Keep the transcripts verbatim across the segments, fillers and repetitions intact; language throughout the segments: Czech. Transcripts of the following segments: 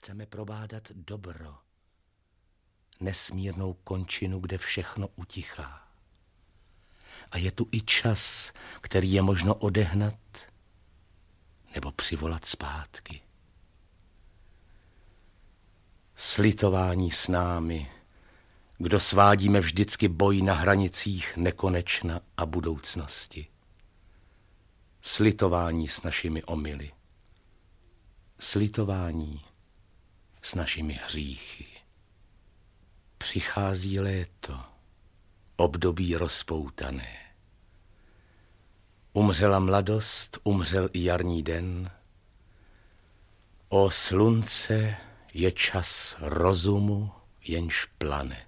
Chceme probádat dobro, nesmírnou končinu, kde všechno utichá. A je tu i čas, který je možno odehnat nebo přivolat zpátky. Slitování s námi, kdo svádíme vždycky boj na hranicích nekonečna a budoucnosti. Slitování s našimi omyly. Slitování s našimi hříchy. Přichází léto, období rozpoutané. Umřela mladost, umřel i jarní den. O slunce je čas rozumu, jenž plane.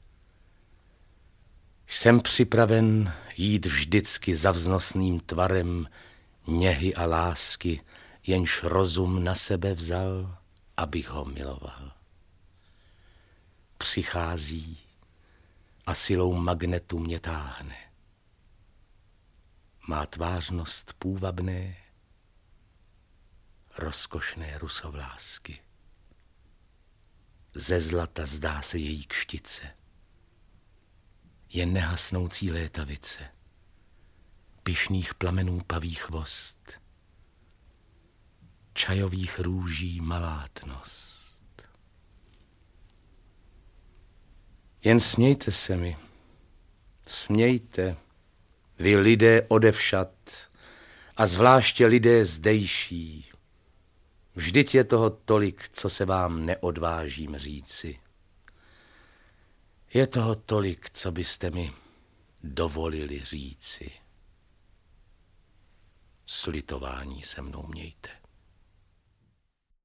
Jsem připraven jít vždycky za vznosným tvarem něhy a lásky, jenž rozum na sebe vzal, abych ho miloval. Přichází a silou magnetu mě táhne. Má tvářnost půvabné, rozkošné rusovlásky. Ze zlata zdá se její kštice. Je nehasnoucí létavice, pyšných plamenů paví chvost, čajových růží malátnost. Jen smějte se mi, smějte, vy lidé odevšad a zvláště lidé zdejší. Vždyť je toho tolik, co se vám neodvážím říci. Je toho tolik, co byste mi dovolili říci. Slitování se mnou mějte.